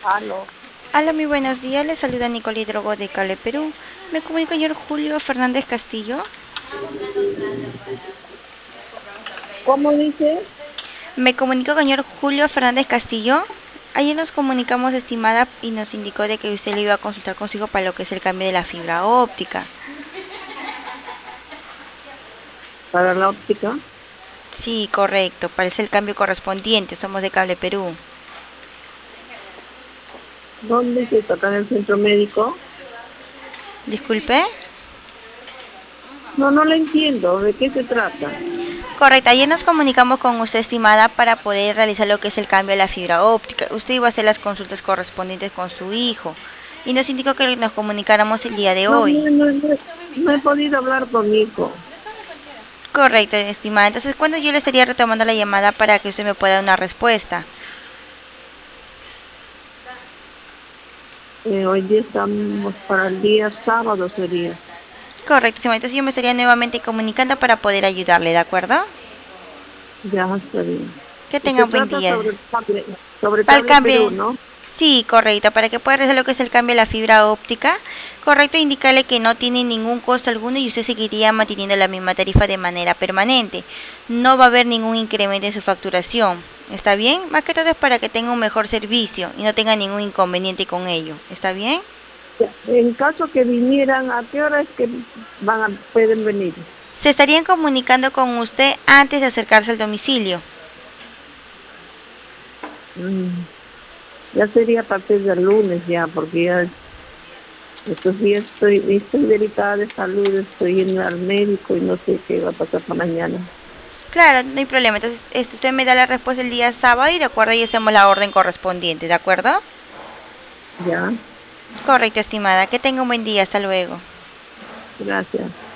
Aló. Hola, muy buenos días. Les saluda Nicole Hidrogo de Cable Perú. Me comunico con el señor Julio Fernández Castillo. ¿Cómo dice? Me comunico con el señor Julio Fernández Castillo. Ayer nos comunicamos, estimada, y nos indicó de que usted le iba a consultar consigo para lo que es el cambio de la fibra óptica. Para la óptica. Sí, correcto. Parece el cambio correspondiente. Somos de Cable Perú. ¿Dónde se toca en el centro médico? Disculpe. No, no le entiendo. ¿De qué se trata? Correcto. Ayer nos comunicamos con usted, estimada, para poder realizar lo que es el cambio de la fibra óptica. Usted iba a hacer las consultas correspondientes con su hijo y nos indicó que nos comunicáramos el día de No, hoy. no he podido hablar con mi hijo. Correcto, estimada. Entonces, ¿cuándo yo le estaría retomando la llamada para que usted me pueda dar una respuesta? Hoy día estamos para el día sábado sería. Correcto, estimada. Entonces yo me estaría nuevamente comunicando para poder ayudarle, ¿de acuerdo? Ya está bien. Que Y tenga se un buen trata día. sobre Para el cable cambio, Perú, ¿no? sí, correcto, para que pueda realizar lo que es el cambio de la fibra óptica, correcto, indicarle que no tiene ningún costo alguno y usted seguiría manteniendo la misma tarifa de manera permanente. No va a haber ningún incremento en su facturación. ¿Está bien? Más que todo es para que tenga un mejor servicio y no tenga ningún inconveniente con ello. ¿Está bien? Ya. En caso que vinieran, ¿a qué hora es que pueden venir? Se estarían comunicando con usted antes de acercarse al domicilio. Mm, Ya sería a partir del lunes ya, porque ya estos días estoy delicada de salud, estoy yendo al médico y no sé qué va a pasar para mañana. Claro, no hay problema. Entonces, usted me da la respuesta el día sábado y de acuerdo y hacemos la orden correspondiente, ¿de acuerdo? Ya, Correcto, estimada. Que tenga un buen día. Hasta luego. gracias.